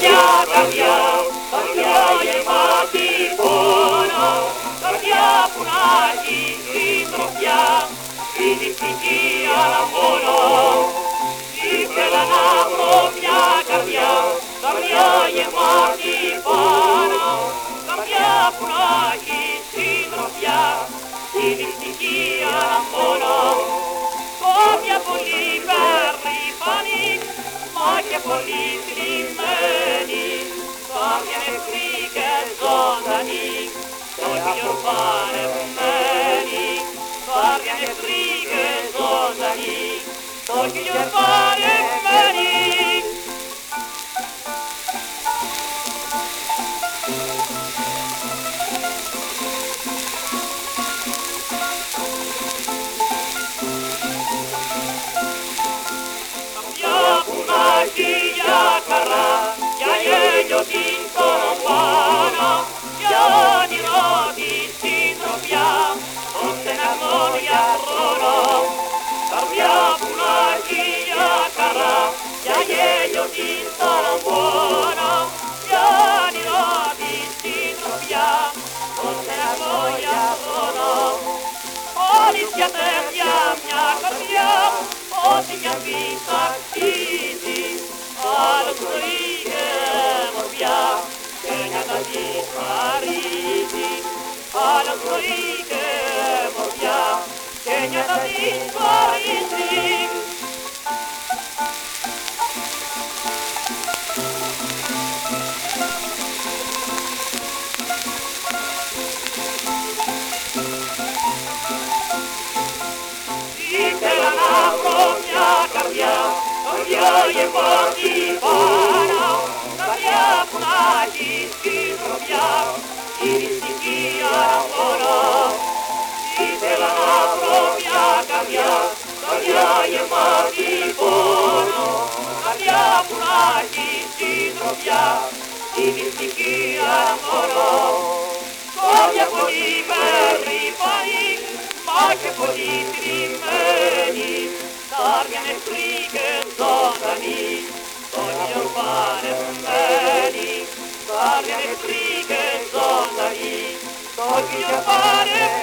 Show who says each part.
Speaker 1: μια καρδιά, καρδιά γεμάτη πόνο, καρδιά που να έχει συντροφιά, η δυστυχή αλλά μόνο. Ήθελα να βρω μια καρδιά, καρδιά γεμάτη πόνο, καρδιά που να έχει συντροφιά, η δυστυχή αλλά μόνο. Κάποια πολύ περήφανη, μα και πολύ θλιμμένη, κάποια νεκρή και ζωντανή, στο ήλιο παρευμένη, κάποια νεκρή και ζωντανή, στο ήλιο παρευμένη. Για χαρά, για γέλιο την κοροπάνα, για όνειρο τη συντροφιά, τον στεναγμό για χρόνο. Καρδιά που να έχει για χαρά, για γέλιο την κοροπάνα, για όνειρο τη συντροφιά, τον στεναγμό για χρόνο. Όλη για τέτοια μια καρδιά, ό,τι κι αν πεις αξίζει, άλλο ζωή και μορφιά, και νιώτα της χαρίζει. Άλλο ζωή και μορφιά, και νιώτα της χαρίζει. Ήθελα να βρω μια καρδιά, καρδιά γεμάτη πάνω, καρδιά που να έχει συντροφιά, η δυστυχία μόνο. Ήθελα να βρω μια καρδιά, καρδιά γεμάτη πόνο, καρδιά που να έχει συντροφιά, η δυστυχία μόνο. Κάποια πολύ περήφανη, μα και πολύ θλιμμένη, καρδιά νεκρή και ζωντανή, στο ήλιο παρευμένη, καρδιά νεκρή και ζωντανή, στο ήλιο παρευμένη.